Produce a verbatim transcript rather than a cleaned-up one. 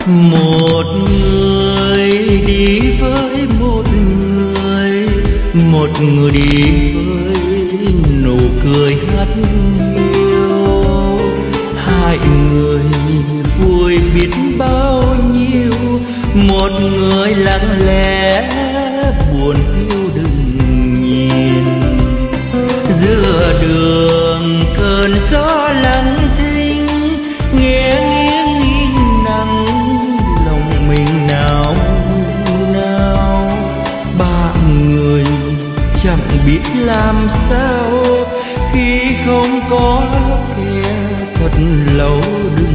Một người đi với một người, một người đi với nụ cười hát hiu. Hai người vui biết bao nhiêu, một người lặng lẽ buồn hiu đừng nhìn. Giữa đường cơn gió lặng thinh, nghe nghiêng nghiêng nắng lòng mình nào nào. Ba người chẳng biết làm sao khi không có kẻ thật lâu.